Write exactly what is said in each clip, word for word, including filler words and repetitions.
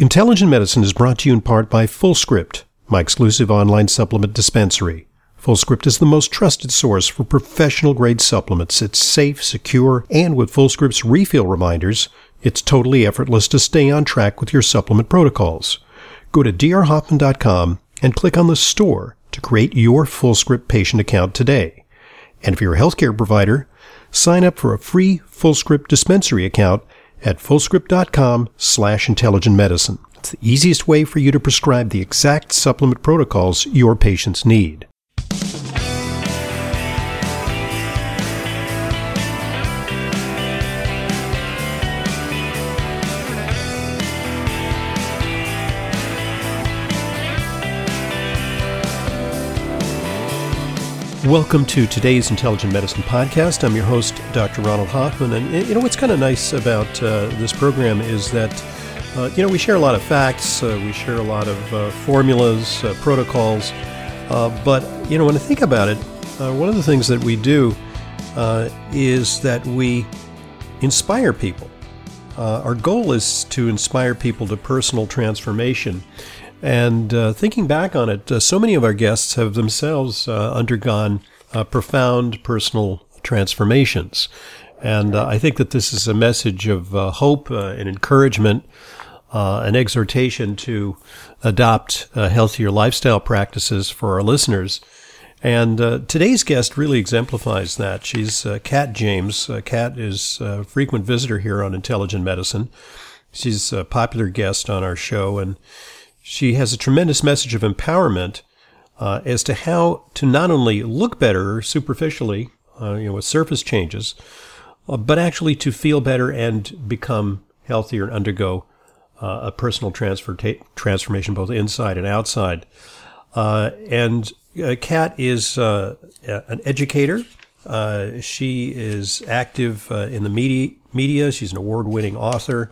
Intelligent Medicine is brought to you in part by FullScript, my exclusive online supplement dispensary. FullScript is the most trusted source for professional-grade supplements. It's safe, secure, and with FullScript's refill reminders, it's totally effortless to stay on track with your supplement protocols. Go to d r hoffman dot com and click on the store to create your FullScript patient account today. And if you're a healthcare provider, sign up for a free FullScript dispensary account at fullscript.com slash intelligent medicine. It's the easiest way for you to prescribe the exact supplement protocols your patients need. Welcome to today's Intelligent Medicine Podcast. I'm your host, Doctor Ronald Hoffman. And you know what's kind of nice about uh, this program is that, uh, you know, we share a lot of facts, uh, we share a lot of uh, formulas, uh, protocols. Uh, but, you know, when I think about it, uh, one of the things that we do uh, is that we inspire people. Uh, our goal is to inspire people to personal transformation. And uh, thinking back on it, uh, so many of our guests have themselves uh, undergone uh, profound personal transformations. And uh, I think that this is a message of uh, hope uh, and encouragement, uh, an exhortation to adopt uh, healthier lifestyle practices for our listeners. And uh, today's guest really exemplifies that. She's uh, Kat James. Uh, Kat is a frequent visitor here on Intelligent Medicine. She's a popular guest on our show, and she has a tremendous message of empowerment uh, as to how to not only look better superficially, uh, you know, with surface changes, uh, but actually to feel better and become healthier and undergo uh, a personal transfer ta- transformation both inside and outside. Uh, and uh, Kat is uh, an educator. Uh, she is active uh, in the media. media. She's an award-winning author.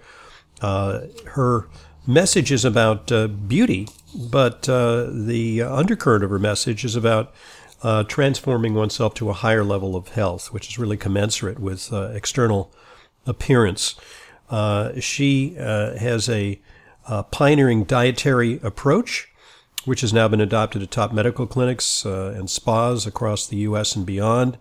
Uh, her message is about uh, beauty, but uh, the undercurrent of her message is about uh, transforming oneself to a higher level of health, which is really commensurate with uh, external appearance. Uh, she uh, has a, a pioneering dietary approach, which has now been adopted at top medical clinics uh, and spas across the U S and beyond.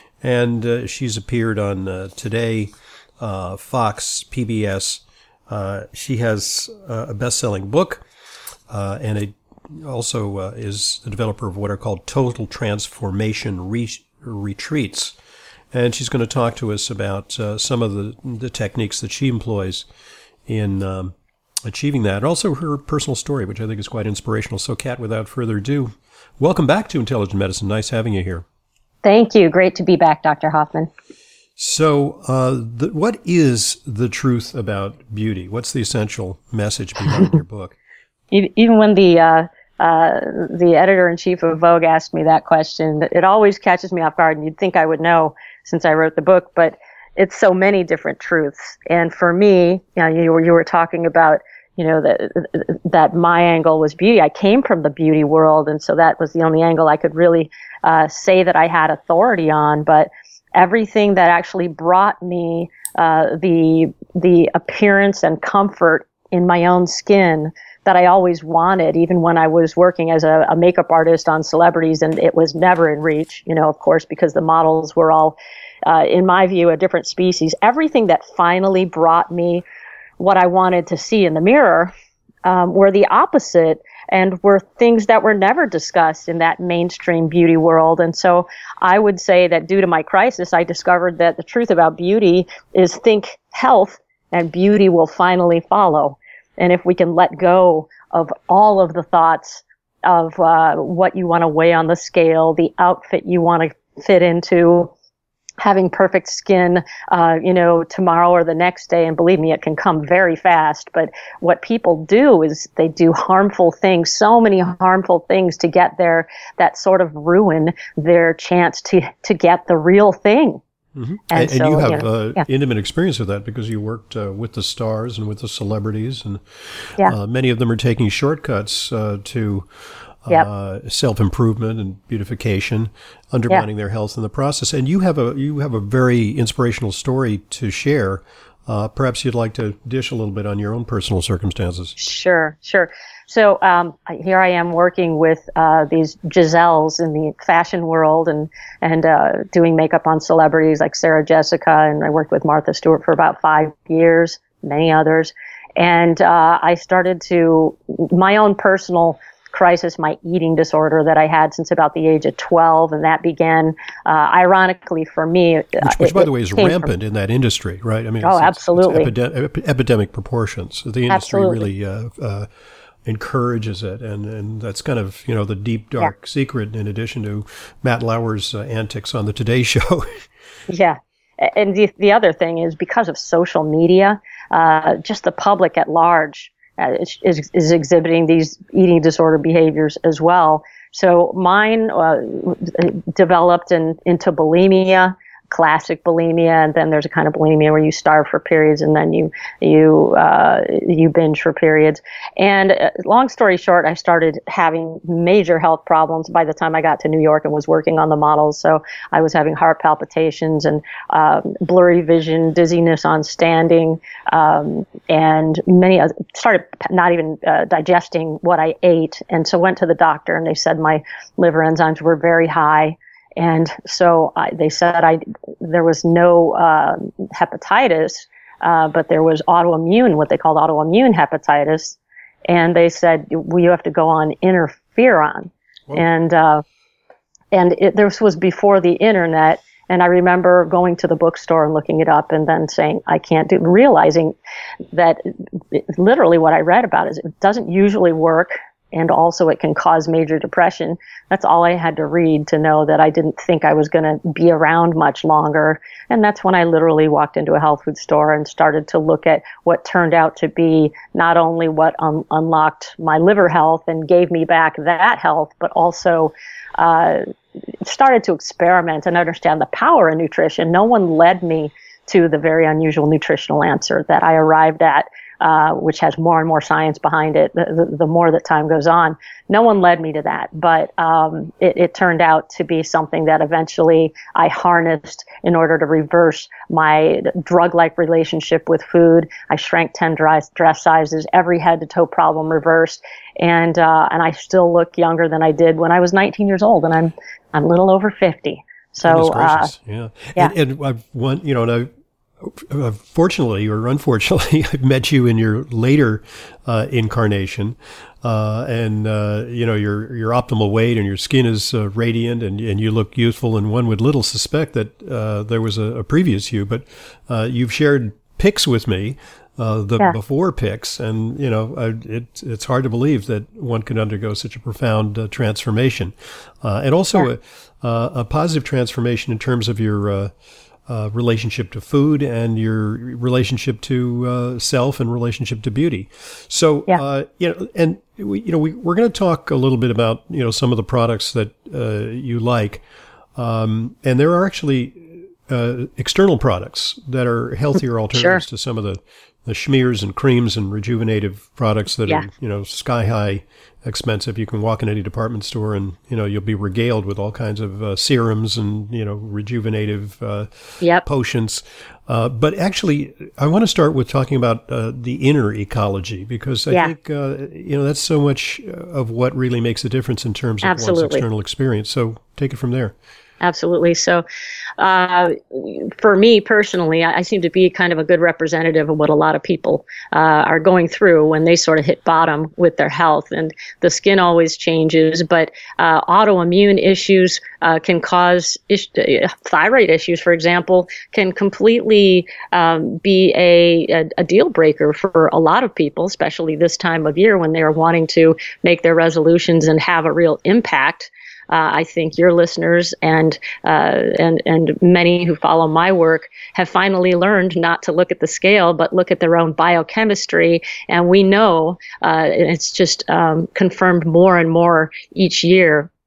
And uh, she's appeared on uh, Today, uh, Fox, P B S. Uh, she has uh, a best-selling book, uh, and it also uh, is the developer of what are called Total Transformation Re- Retreats. And she's going to talk to us about uh, some of the, the techniques that she employs in um, achieving that, and also her personal story, which I think is quite inspirational. So, Kat, without further ado, welcome back to Intelligent Medicine. Nice having you here. Thank you. Great to be back, Doctor Hoffman. So, uh, the, what is the truth about beauty? What's the essential message behind your book? Even when the uh, uh, the editor-in-chief of Vogue asked me that question, it always catches me off guard, and you'd think I would know since I wrote the book, but it's so many different truths. And for me, you know, you were, you were talking about, you know, that that my angle was beauty. I came from the beauty world, and so that was the only angle I could really uh, say that I had authority on, but everything that actually brought me uh, the the appearance and comfort in my own skin that I always wanted, even when I was working as a, a makeup artist on celebrities, and it was never in reach, you know, of course, because the models were all, uh, in my view, a different species. Everything that finally brought me what I wanted to see in the mirror um, were the opposite, and were things that were never discussed in that mainstream beauty world. And so I would say that due to my crisis, I discovered that the truth about beauty is think health and beauty will finally follow. And if we can let go of all of the thoughts of uh, what you want to weigh on the scale, the outfit you want to fit into, having perfect skin, uh, you know, tomorrow or the next day. And believe me, it can come very fast. But what people do is they do harmful things, so many harmful things to get there that sort of ruin their chance to, to get the real thing. Mm-hmm. And, and, so, and you have you know, uh, yeah. intimate experience with that because you worked uh, with the stars and with the celebrities, and yeah. uh, many of them are taking shortcuts uh, to Yep. Uh, self-improvement and beautification, undermining yeah. their health in the process. And you have a you have a very inspirational story to share Uh, perhaps you'd like to dish a little bit on your own personal circumstances. Sure, sure. So um, here I am working with uh, these Giselles in the fashion world and and uh, doing makeup on celebrities like Sarah Jessica, and I worked with Martha Stewart for about five years, many others. And uh, I started to, my own personal crisis, my eating disorder that I had since about the age of twelve, and that began, uh, ironically for me. Which, which it, by the way, is rampant from, in that industry, right? I mean, oh, it's, absolutely. It's, it's epidemic, epidemic proportions. The industry absolutely. really uh, uh, encourages it, and, and that's kind of, you know, the deep, dark yeah. secret, in addition to Matt Lauer's uh, antics on the Today Show. Yeah. And the, the other thing is, because of social media, uh, just the public at large uh, is, is, is exhibiting these eating disorder behaviors as well. So mine uh, developed in, into bulimia, classic bulimia, and then there's a kind of bulimia where you starve for periods and then you you uh, you binge for periods. And uh, long story short, I started having major health problems by the time I got to New York and was working on the models. So I was having heart palpitations and um, blurry vision, dizziness on standing, um, and many uh, started not even uh, digesting what I ate. And so went to the doctor, and they said my liver enzymes were very high. And so I, they said I there was no uh, hepatitis, uh, but there was autoimmune, what they called autoimmune hepatitis. And they said, well, you have to go on interferon. Whoa. And uh, and it, this was before the internet. And I remember going to the bookstore and looking it up and then saying, I can't do, realizing that it, literally what I read about is it doesn't usually work. And also it can cause major depression. That's all I had to read to know that I didn't think I was going to be around much longer. And that's when I literally walked into a health food store and started to look at what turned out to be not only what un- unlocked my liver health and gave me back that health, but also uh, started to experiment and understand the power of nutrition. No one led me to the very unusual nutritional answer that I arrived at. Uh, which has more and more science behind it, the, the, the more that time goes on. No one led me to that, but um, it, it turned out to be something that eventually I harnessed in order to reverse my drug-like relationship with food. I shrank ten dress, dress sizes, every head-to-toe problem reversed, and uh, and I still look younger than I did when I was nineteen years old, and I'm I'm a little over fifty. So, uh, yeah, yeah. And, and I've one, you know, and I. Uh, fortunately or unfortunately, I've met you in your later uh, incarnation, uh, and uh, you know your your optimal weight and your skin is uh, radiant, and, and you look youthful. And one would little suspect that uh, there was a, a previous you, but uh, you've shared pics with me, uh, the yeah. before pics, and you know I, it it's hard to believe that one could undergo such a profound uh, transformation, uh, and also yeah. a, a positive transformation in terms of your. Uh, Uh, relationship to food and your relationship to uh, self and relationship to beauty. So, yeah. uh, you know, and we, you know, we, we're going to talk a little bit about, you know, some of the products that uh, you like. Um, and there are actually uh, external products that are healthier alternatives sure. to some of the, the schmears and creams and rejuvenative products that yeah. are, you know, sky high expensive. You can walk in any department store and, you know, you'll be regaled with all kinds of uh, serums and, you know, rejuvenative uh, yep. potions. Uh, but actually, I want to start with talking about uh, the inner ecology, because I yeah. think, uh, you know, that's so much of what really makes a difference in terms of Absolutely. one's external experience. So take it from there. Absolutely. So, uh, for me personally, I, I seem to be kind of a good representative of what a lot of people uh, are going through when they sort of hit bottom with their health. And the skin always changes, but uh, autoimmune issues uh, can cause is- thyroid issues, for example, can completely um, be a, a, a deal breaker for a lot of people, especially this time of year when they're wanting to make their resolutions and have a real impact. Uh, I think your listeners and uh, and and many who follow my work have finally learned not to look at the scale, but look at their own biochemistry. And we know uh, it's just um, confirmed more and more each year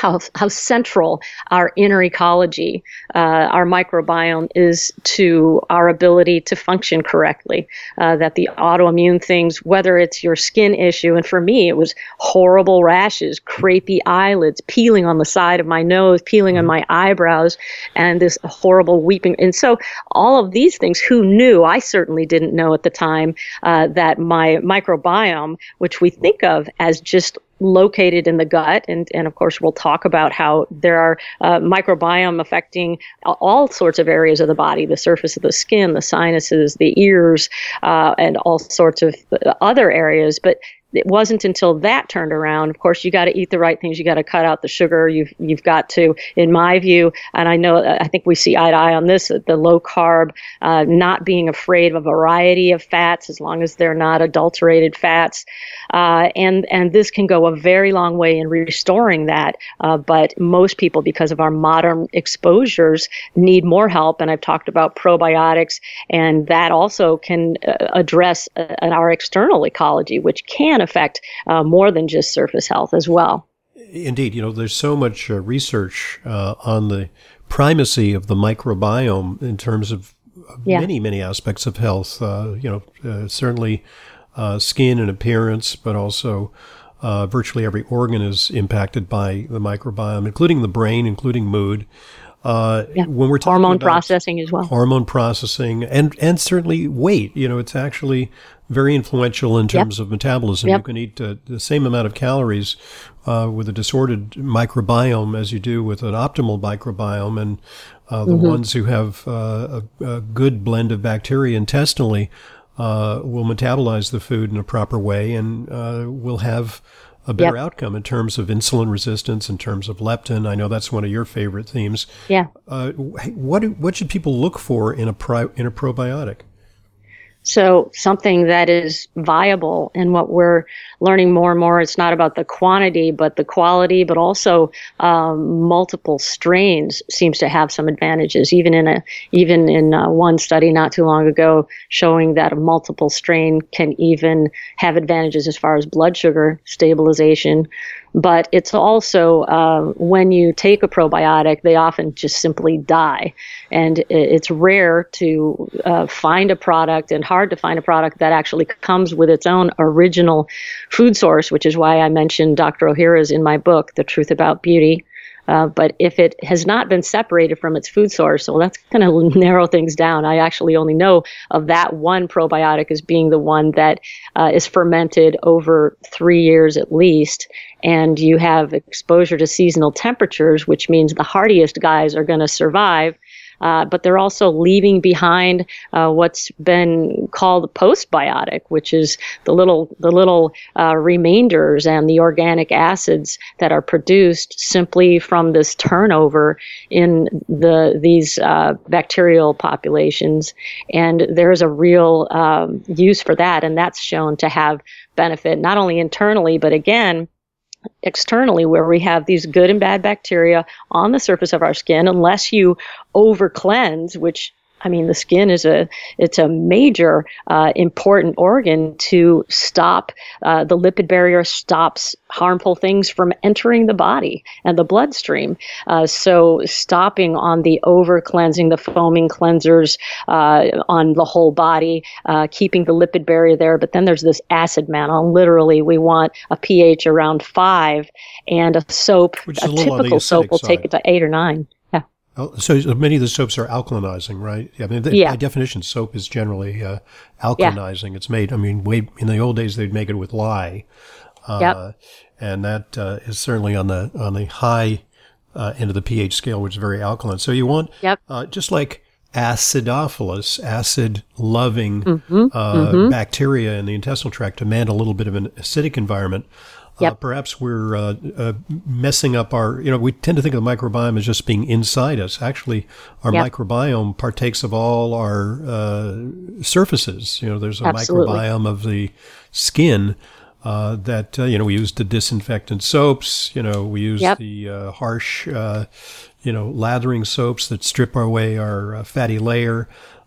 how how central our inner ecology, uh, our microbiome is to our ability to function correctly. Uh, that the autoimmune things, whether it's your skin issue, and for me it was horrible rashes, crepey eyelids, peeling on the side of my nose, peeling on my eyebrows, and this horrible weeping. And so all of these things, who knew? I certainly didn't know at the time uh, that my microbiome, which we think of as just located in the gut, and, and of course we'll talk about how there are uh, microbiome affecting all sorts of areas of the body, the surface of the skin, the sinuses, the ears, uh, and all sorts of other areas. But it wasn't until that turned around. Of course, you got to eat the right things. You got to cut out the sugar. You've you've got to, in my view, and I know I think we see eye to eye on this. The low carb, uh, not being afraid of a variety of fats as long as they're not adulterated fats, uh, and and this can go a very long way in restoring that. Uh, but most people, because of our modern exposures, need more help. And I've talked about probiotics, and that also can uh, address uh, our external ecology, which can affect uh, more than just surface health as well. Indeed. You know, there's so much uh, research uh, on the primacy of the microbiome in terms of yeah. many, many aspects of health. Uh, you know, uh, certainly uh, skin and appearance, but also uh, virtually every organ is impacted by the microbiome, including the brain, including mood. Uh, yeah. When we're talking hormone about processing as well, hormone processing, and and certainly weight. You know, it's actually very influential in terms yep. of metabolism. Yep. You can eat uh, the same amount of calories uh, with a disordered microbiome as you do with an optimal microbiome, and uh, the mm-hmm. ones who have uh, a, a good blend of bacteria intestinally uh, will metabolize the food in a proper way, and uh, will have a better yep. outcome in terms of insulin resistance, in terms of leptin. I know that's one of your favorite themes. Yeah. Uh, what do, what should people look for in a pri- in a probiotic? So something that is viable, and what we're learning more and more, it's not about the quantity, but the quality, but also um, multiple strains seems to have some advantages. Even in a even in uh, one study not too long ago, showing that a multiple strain can even have advantages as far as blood sugar stabilization. But it's also uh, when you take a probiotic, they often just simply die. And it's rare to uh, find a product, and hard to find a product that actually comes with its own original food source, which is why I mentioned Doctor Ohhira's in my book, The Truth About Beauty. Uh, but if it has not been separated from its food source, well, that's going to narrow things down. I actually only know of that one probiotic as being the one that uh, is fermented over three years at least. And you have exposure to seasonal temperatures, which means the hardiest guys are going to survive. Uh, but they're also leaving behind uh, what's been called postbiotic, which is the little the little uh, remainders and the organic acids that are produced simply from this turnover in the these uh, bacterial populations. And there's a real um, use for that, and that's shown to have benefit not only internally, but again, externally, where we have these good and bad bacteria on the surface of our skin. Unless you over cleanse, which I mean, the skin is a it's a major uh, important organ to stop uh, the lipid barrier, stops harmful things from entering the body and the bloodstream. Uh, so stopping on the over cleansing, the foaming cleansers uh, on the whole body, uh, keeping the lipid barrier there. But then there's this acid mantle. Literally, we want a pH around five, and a soap, Which a is a typical soap will side. take it to eight or nine. So many of the soaps are alkalinizing, right? I mean, yeah. by definition, soap is generally uh, alkalinizing. Yeah. It's made, I mean, way in the old days, they'd make it with lye. Uh, yep. And that uh, is certainly on the on the high uh, end of the pH scale, which is very alkaline. So you want, yep. uh, just like acidophilus, acid-loving mm-hmm. Uh, mm-hmm. bacteria in the intestinal tract demand a little bit of an acidic environment. Yep. Uh, perhaps we're uh, uh, messing up our, you know, we tend to think of the microbiome as just being inside us. Actually, our yep. microbiome partakes of all our uh, surfaces. You know, there's a Absolutely. microbiome of the skin uh, that, uh, you know, we use to disinfectant soaps. You know, we use yep. the uh, harsh, uh, you know, lathering soaps that strip away our uh, fatty layer.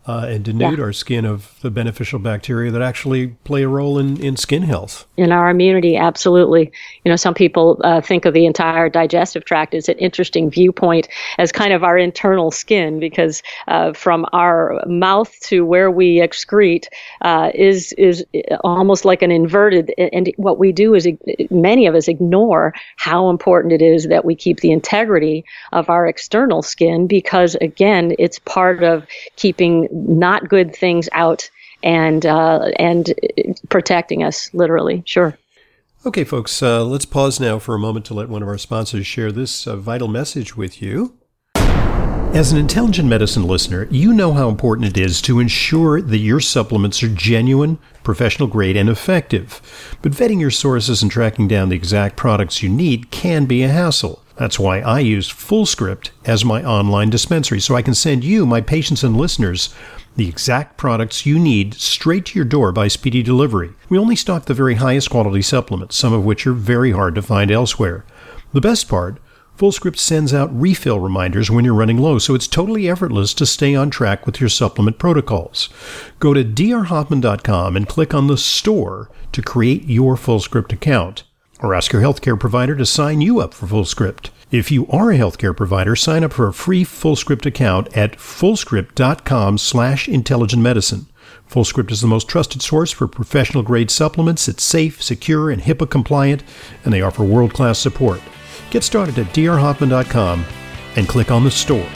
uh, and denude yeah. our skin of the beneficial bacteria that actually play a role in, in skin health. In our immunity, absolutely. You know, some people uh, think of the entire digestive tract as an interesting viewpoint as kind of our internal skin, because uh, from our mouth to where we excrete uh, is is almost like an inverted. And what we do is, many of us ignore how important it is that we keep the integrity of our external skin, because again, it's part of keeping not good things out and uh, and protecting us, literally. Sure. Okay, folks, uh, let's pause now for a moment to let one of our sponsors share this uh, vital message with you. As an Intelligent Medicine listener, you know how important it is to ensure that your supplements are genuine, professional grade, and effective. But vetting your sources and tracking down the exact products you need can be a hassle. That's why I use FullScript as my online dispensary, so I can send you, my patients and listeners, the exact products you need straight to your door by speedy delivery. We only stock the very highest quality supplements, some of which are very hard to find elsewhere. The best part, FullScript sends out refill reminders when you're running low, so it's totally effortless to stay on track with your supplement protocols. Go to d r hoffman dot com and click on the store to create your FullScript account, or ask your healthcare provider to sign you up for FullScript. If you are a healthcare provider, sign up for a free FullScript account at fullscript dot com slash intelligent medicine. FullScript is the most trusted source for professional-grade supplements. It's safe, secure, and HIPAA compliant, and they offer world-class support. Get started at d r hoffman dot com and click on the store.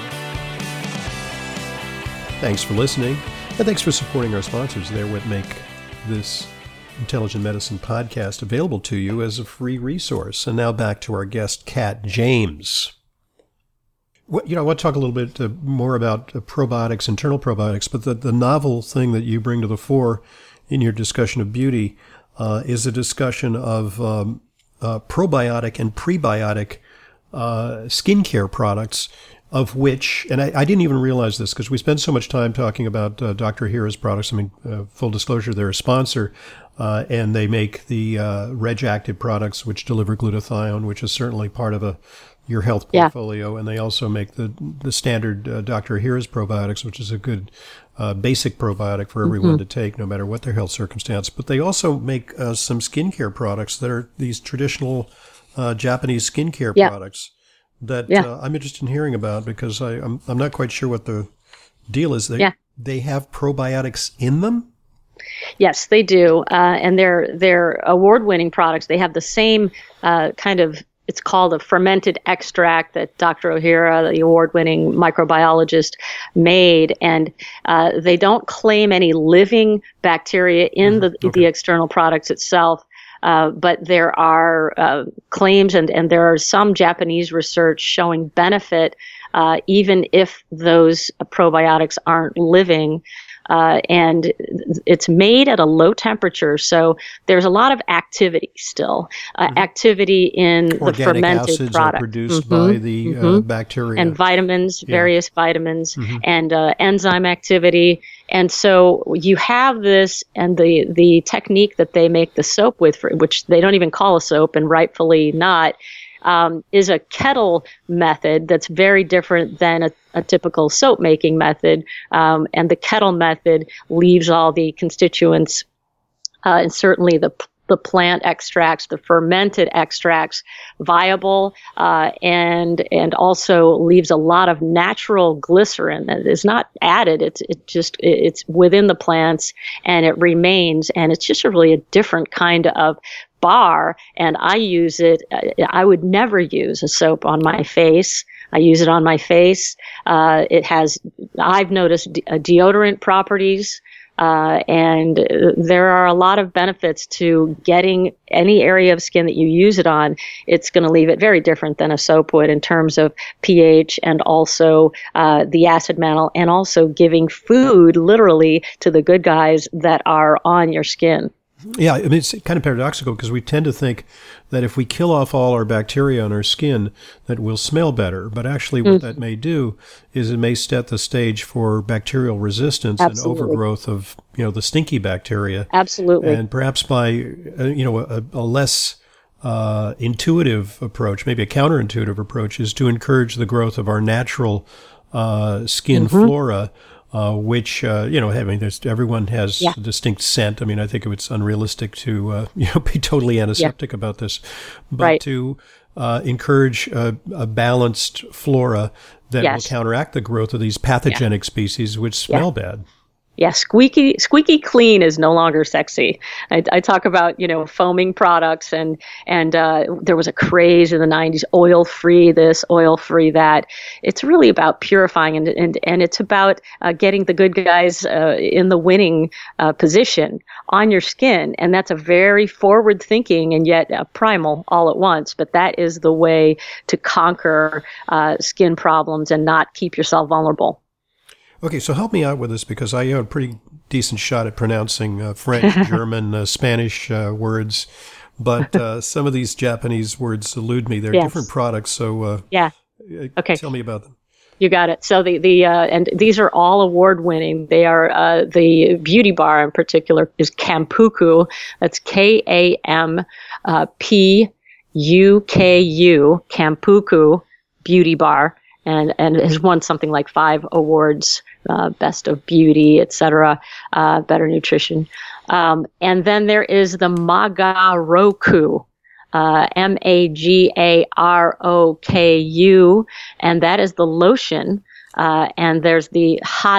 Thanks for listening, and thanks for supporting our sponsors. They're what make this Intelligent Medicine podcast available to you as a free resource. And now back to our guest, Kat James. What, you know, I want to talk a little bit uh, more about uh, probiotics, internal probiotics, but the, the novel thing that you bring to the fore in your discussion of beauty uh, is a discussion of um, uh, probiotic and prebiotic uh, skincare products, of which, and I, I didn't even realize this because we spend so much time talking about uh, Doctor Ohhira's products. I mean, uh, full disclosure, they're a sponsor, uh, and they make the uh, Reg Active products, which deliver glutathione, which is certainly part of a your health portfolio. Yeah. And they also make the the standard uh, Doctor Ohhira's probiotics, which is a good uh, basic probiotic for everyone mm-hmm. to take, no matter what their health circumstance. But they also make uh, some skincare products that are these traditional uh, Japanese skincare yeah. products that yeah. uh, I'm interested in hearing about, because I, I'm I'm not quite sure what the deal is. They yeah. they have probiotics in them? Yes, they do, uh, and they're they're award-winning products. They have the same uh, kind of, it's called a fermented extract that Doctor Ohhira, the award-winning microbiologist, made, and uh, they don't claim any living bacteria in the okay. the external products itself. Uh, but there are uh, claims and, and there are some Japanese research showing benefit uh, even if those probiotics aren't living. Uh, and it's made at a low temperature, so there's a lot of activity still. Uh, mm-hmm. Activity in Organic the fermented acids product. Are produced mm-hmm. by the mm-hmm. uh, bacteria. And vitamins, yeah. various vitamins, mm-hmm. and uh, enzyme activity. And so you have this, and the, the technique that they make the soap with, for, which they don't even call a soap, and rightfully not, um, is a kettle method that's very different than a, a typical soap making method. Um, and the kettle method leaves all the constituents, uh, and certainly the the plant extracts, the fermented extracts, viable, uh, and and also leaves a lot of natural glycerin that is not added. It's it just it's within the plants, and it remains, and it's just a really a different kind of bar. And I use it. I would never use a soap on my face. I use it on my face. Uh, it has, I've noticed de- deodorant properties. Uh, and there are a lot of benefits to getting any area of skin that you use it on. It's going to leave it very different than a soap would in terms of pH, and also uh, the acid mantle, and also giving food literally to the good guys that are on your skin. Yeah, I mean, it's kind of paradoxical, because we tend to think that if we kill off all our bacteria on our skin, that we'll smell better. But actually what mm. that may do is it may set the stage for bacterial resistance Absolutely. and overgrowth of, you know, the stinky bacteria. Absolutely. And perhaps by, uh, you know, a, a less uh, intuitive approach, maybe a counterintuitive approach, is to encourage the growth of our natural uh, skin mm-hmm. flora. uh, which, uh, you know, I mean, there's, everyone has Yeah. a distinct scent. I mean, I think it's unrealistic to, uh, you know, be totally antiseptic yeah. about this, but right. to uh, encourage a, a balanced flora that yes. will counteract the growth of these pathogenic yeah. species which smell yeah. bad. Yeah, squeaky squeaky clean is no longer sexy. I, I talk about, you know, foaming products, and and uh, there was a craze in the nineties, oil free this, oil free that. It's really about purifying, and and, and it's about uh, getting the good guys uh, in the winning uh, position on your skin, and that's a very forward thinking and yet uh, primal all at once. But that is the way to conquer uh, skin problems and not keep yourself vulnerable. Okay, so help me out with this, because I have a pretty decent shot at pronouncing uh, French, German, uh, Spanish uh, words, but uh, some of these Japanese words elude me. They're yes. different products, so uh, yeah. okay. tell me about them. You got it. So the the uh, and these are all award winning. They are uh, the Beauty Bar in particular is Kampuku. That's K A M P U K U Kampuku Beauty Bar. And and has won something like five awards, uh, Best of Beauty, et cetera, uh, Better Nutrition. Um, and then there is the Magaroku, uh, M A G A R O K U, and that is the lotion. Uh, and there's the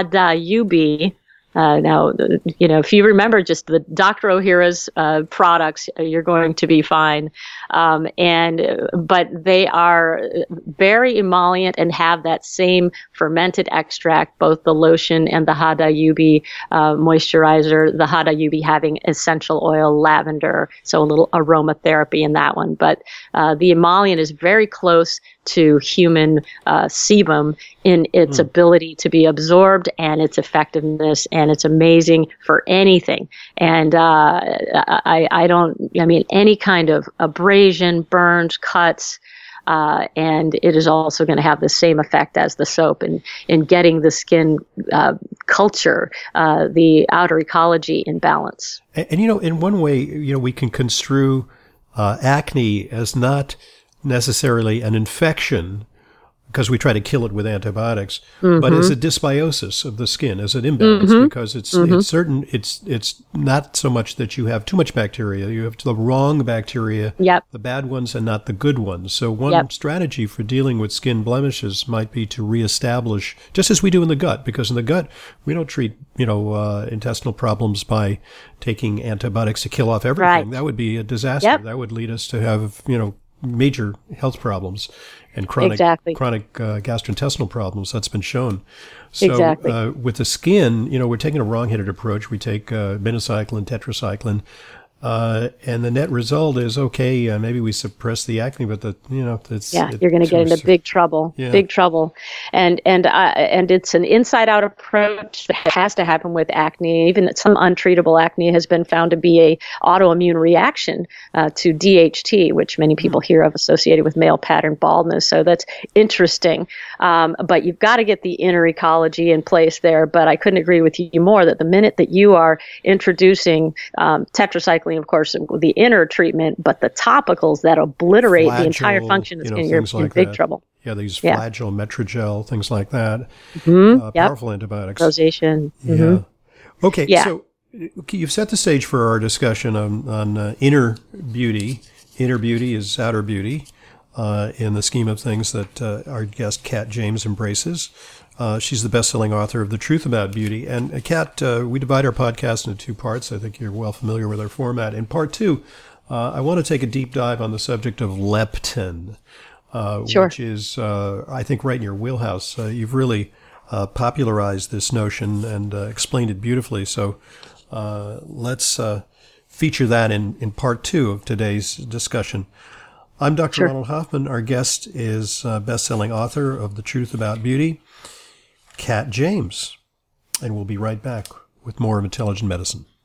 Hadayubi. Uh, now, you know, if you remember just the Doctor Ohhira's uh, products, you're going to be fine. Um, and but they are very emollient and have that same fermented extract, both the lotion and the Hadayubi uh, moisturizer. The Hadayubi having essential oil, lavender, so a little aromatherapy in that one. But uh, the emollient is very close to human uh, sebum in its mm. ability to be absorbed and its effectiveness, and it's amazing for anything. And uh, I, I don't, I mean, any kind of abrasion, burns, cuts, uh, and it is also going to have the same effect as the soap in, in getting the skin uh, culture, uh, the outer ecology in balance. And, and, you know, in one way, you know, we can construe uh, acne as not necessarily an infection, because we try to kill it with antibiotics, mm-hmm. but as a dysbiosis of the skin, as an imbalance, mm-hmm. because it's mm-hmm. it's certain it's it's not so much that you have too much bacteria, you have the wrong bacteria, yep. the bad ones and not the good ones. So one yep. strategy for dealing with skin blemishes might be to reestablish, just as we do in the gut, because in the gut we don't treat you know uh, intestinal problems by taking antibiotics to kill off everything. Right. That would be a disaster. Yep. That would lead us to have you know major health problems and chronic exactly. chronic uh, gastrointestinal problems. That's been shown. So exactly. uh, with the skin, you know, we're taking a wrong-headed approach. We take uh, minocycline, tetracycline, uh, and the net result is, okay, uh, maybe we suppress the acne, but the you know, it's yeah, it, you're going to get into big trouble, yeah. big trouble, and and uh, and it's an inside-out approach that has to happen with acne. Even some untreatable acne has been found to be a autoimmune reaction uh, to D H T, which many people mm. hear of associated with male pattern baldness. So that's interesting. Um, but you've got to get the inner ecology in place there. But I couldn't agree with you more that the minute that you are introducing um, tetracycline, of course, the inner treatment, but the topicals that obliterate Flagell, the entire function of the skin, you're like in big that. trouble. Yeah, these yeah. Flagell, Metrogel, things like that. Mm-hmm. Uh, yep. Powerful antibiotics. Rosacea. Mm-hmm. Yeah. Okay, yeah. so you've set the stage for our discussion on, on uh, inner beauty. Inner beauty is outer beauty uh, in the scheme of things that uh, our guest, Kat James, embraces. Uh, she's the best-selling author of The Truth About Beauty. And uh, Kat, uh, we divide our podcast into two parts. I think you're well familiar with our format. In part two, uh, I want to take a deep dive on the subject of leptin, uh, sure. which is, uh, I think, right in your wheelhouse. Uh, you've really uh, popularized this notion and uh, explained it beautifully. So uh, let's uh, feature that in, in part two of today's discussion. I'm Doctor Sure. Ronald Hoffman. Our guest is uh, best-selling author of The Truth About Beauty, Kat James. And we'll be right back with more of Intelligent Medicine.